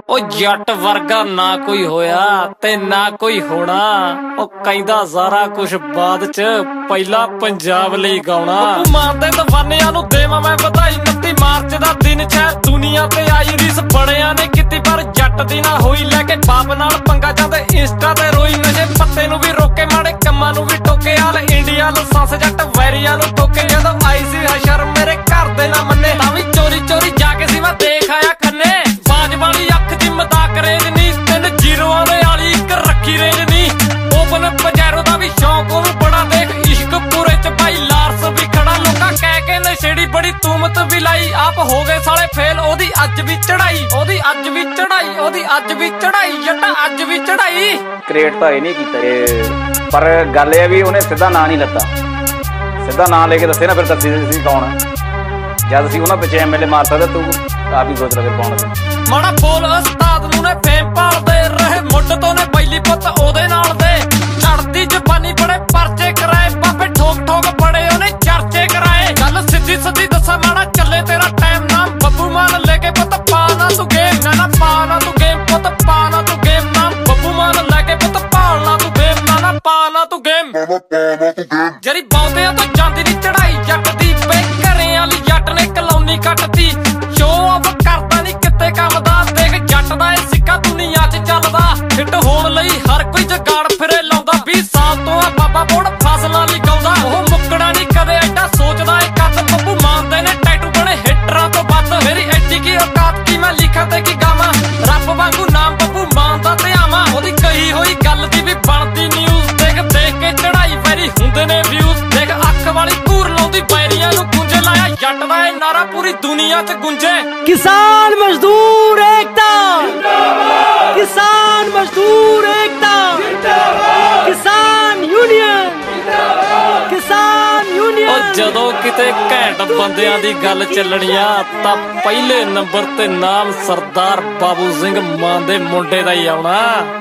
ਉਹ ਜੱਟ ਵਰਗਾ ਨਾ ਕੋਈ ਹੋਇਆ ਤੇ ਨਾ ਕੋਈ ਹੋਣਾ। ਉਹ ਕਹਿੰਦਾ ਸਾਰਾ ਕੁਛ ਬਾਅਦ ਚ ਪਹਿਲਾਂ ਪੰਜਾਬ ਲਈ ਗਾਉਣਾ। ਮਾਰਦੇ ਦਵਾਨਿਆਂ ਨੂੰ ਦੇਵਾਂ ਮੈਂ ਵਧਾਈ 29 ਮਾਰਚ ਦਾ ਦਿਨ ਛੇ ਦੁਨੀਆ ਤੇ ਆਈ ਰੀਸ ਬੜਿਆਂ ਨੇ ਕੀਤੀ ਪਰ ਜੱਟ ਦੀ ਨਾ ਹੋਈ। ਲੈ ਕੇ ਬਾਪ ਨਾਲ ਪੰਗਾ ਜਾਂਦੇ ਇੰਸਟਾ ਤੇ ਰੋਈ। ਨਸ਼ੇ ਪੱਤੇ ਨੂੰ ਵੀ ਰੋਕੇ ਮਾੜੇ ਕੰਮਾਂ ਨੂੰ ਵੀ ਟੋਕੇ। ਆਲ ਇੰਡੀਆ ਲਾਇਸੈਂਸ ਜੱਟ ਵੈਰੀਆਂ ਨੂੰ ਠੋਕੇ। ਜਦੋਂ ਆਈ ਸੀ ਹਸ਼ਰ ਮੇਰੇ ਘਰ ਦੇ ਨਾ ਮੰਨੇ ਤਾਂ ਵੀ ਚੋਰੀ ਚੋਰੀ ਜਾ ਕੇ ਸੀ ਮੈਂ ਦੇਖ ਆਇਆ ਖੰਨੇ। ਬਾਜ ਵਾਲੀ ਅੱਖ ਦੀ ਮਜ਼ਾਕ ਰੇਂਜ ਨੀ 3 ਜ਼ੀਰੋਆਂ ਦੇ ਵਾਲੀ ਇੱਕ ਰੱਖੀ ਰੇਂਜ ਨੀ। ਓਪਨ ਪਜੈਰੋ ਦਾ ਵੀ ਸ਼ੌਕ ਉਹਨੂੰ ਬੜਾ ਦੇਖ ਇਸ਼ਕ ਪੂਰੇ ਚ ਬਾਈ ਲਾਰਸ ਵੀ ਖੜਾ। ਲੋਕਾਂ ਕਹਿ ਕੇ ਨਸ਼ੇੜੀ ਬੜੀ ਤੂਮਤ ਵੀ ਲਾਈ ਆਪ ਹੋ ਗਏ ਸਾਲੇ ਫੇਲ। ਉਹਦੀ ਅੱਜ ਵੀ ਚੜਾਈ ਉਹਦੀ ਅੱਜ ਵੀ ਚੜਾਈ ਉਹਦੀ ਅੱਜ ਵੀ ਚੜਾਈ ਜੱਟਾ ਅੱਜ ਵੀ ਚੜਾਈ। ਕ੍ਰੀਏਟ ਤਾਂ ਇਹ ਨਹੀਂ ਕੀਤਾ ਪਰ ਗੱਲ ਇਹ ਵੀ ਉਹਨੇ ਸਿੱਧਾ ਨਾਂ ਨਹੀਂ ਲੱਤਾ। ਸਿੱਧਾ ਨਾਂ ਲੈ ਕੇ ਦੱਸੇ ਨਾ ਫਿਰ ਦੱਸੀ ਸੀ ਕੌਣ। ਜਦ ਅਸੀਂ ਉਹਨਾਂ ਪਿੱਛੇ ਐਮਐਲਏ ਮਾਰ ਸਕਦੇ ਤੂੰ ਆਪ ਹੀ ਸੋਚ ਲੈ ਫਿਰ ਕੌਣ। ਮਾੜਾ ਬੋਲ ਉਸਤਾਦ ਨੂੰ ਨੇ ਫੇਮ ਭਾਲਦੇ ਰਹੇ ਮੁੱਢ ਤੋਂ ਨੇ ਪਹਿਲੀ ਪੁੱਤ ਉਹਦੇ ਨਾਲ ਦੇ। ਚੜਦੀ ਜ਼ਬਾਨੀ ਬੜੇ ਪਰਚੇ ਕਰਾਏ ਬਾਬੇ ਠੋਕ ਠੋਕ ਬੜੇ ਉਹਨੇ ਚਰਚੇ ਕਰਾਏ। ਗੱਲ ਸਿੱਧੀ ਸਿੱਧੀ ਦੱਸਾਂ ਮਾੜਾ ਚੱਲੇ ਤੇਰਾ ਟਾਈਮ ਨਾਮ ਬੱਬੂ ਮਾਨ ਲੈ ਕੇ ਪੁੱਤ ਪਾ ਨਾ ਤੂੰ ਗੇਮ। ਨਾ ਪਾ ਨਾ ਤੂੰ ਗੇਮ ਪੁੱਤ ਪਾ ਨਾ ਤੂੰ ਗੇਮ। ਨਾਮ ਬੱਬੂ ਮਾਨ ਲੈ ਕੇ ਪੁੱਤ ਪਾਲ ਨਾ ਤੂੰ ਗੇਮ। ਨਾ ਪਾ ਨਾ ਤੂੰ ਗੇਮ ਜਿਹੜੀ ਬਹੁਤਿਆਂ ਤੋਂ ਜਾਂਦੀ ਨੀ ਚੜਾਈ ਜੱਟ ਦੀ। ਬੇ ਘਰੇ ਵਾਲੀ ਜੱਟ ਨੇ ਕਲੋਨੀ ਕੱਟਤੀ। ਸ਼ੋਅ ਆਫ ਕਰਦਾ ਨੀ ਕਿਤੇ ਕੰਮ ਦਾ ਦੇਖ ਜੱਟ ਦਾ ਇਹ ਸਿੱਕਾ ਦੁਨੀਆ 'ਚ ਚੱਲਦਾ। ਹਿੱਟ ਹੋਣ ਲਈ ਹਰ ਕੋਈ ਜਗਾੜ ਫਿਰੇ ਲਾਉਂਦਾ। 20 ਸਾਲ ਤੋਂ ਆ ਬਾਬਾ ਬੋੜ ਫਸਲਾਂ ਲਈ ਗਾਉਂਦਾ। ਉਹ ਮੁੱਕੜਾ ਨੀ ਕਦੇ ਐਡਾ ਸੋਚਦਾ ਏ ਕੱਦ। ਬੱਬੂ ਮਾਨਦੇ ਨੇ ਟੈਟੂ ਬਣੇ ਹਿੱਟਰਾਂ ਤੋਂ ਵੱਧ। ਮੇਰੀ ਐਡੀ ਕੀ ਔਕਾਤ ਕੀ ਮੈਂ ਲਿਖਾਂ ਤੇ ਕੀ ਗਾਵਾਂ। ਰੱਬ ਵਾਂਗੂ ਨਾਮ ਬੱਬੂ ਮਾਨ ਦਾ ਤੇ ਆਵਾਂ। ਉਹਦੀ ਕਹੀ ਹੋਈ ਗੱਲ ਦੀ ਵੀ ਬਣਦੀ ਨਿਊਜ਼। ਦੇਖ ਦੇਖ ਕੇ ਚੜਾਈ ਵੈਰੀ ਹੁੰਦੇ ਨੇ ਵਿਊਜ਼। ਦੇਖ ਅੱਖ ਵਾਲੀ ਧੂਰ ਲਾਉਂਦੀ ਬੈਰੀਆਂ ਨੂੰ ਗੁੰਝੇ ਲਾਇਆ ਜੱਟ ਦਾ ਇਹ ਨਾਰਾ ਪੂਰੀ ਦੁਨੀਆ 'ਚ ਗੁੰਝੇ। किसान मजदूर एकता जिंदाबाद। किसान मजदूर एकता जिंदाबाद। किसान यूनियन जिंदाबाद। किसान यूनियन। ਉਹ ਜਦੋਂ ਕਿਤੇ ਘੈਂਟ ਬੰਦਿਆਂ ਦੀ ਗੱਲ ਚੱਲਣੀ ਆ ਤਾਂ ਪਹਿਲੇ ਨੰਬਰ ਤੇ ਨਾਮ ਸਰਦਾਰ ਬਾਬੂ ਸਿੰਘ ਮਾਨ ਦੇ ਮੁੰਡੇ ਦਾ ਹੀ ਆਉਣਾ।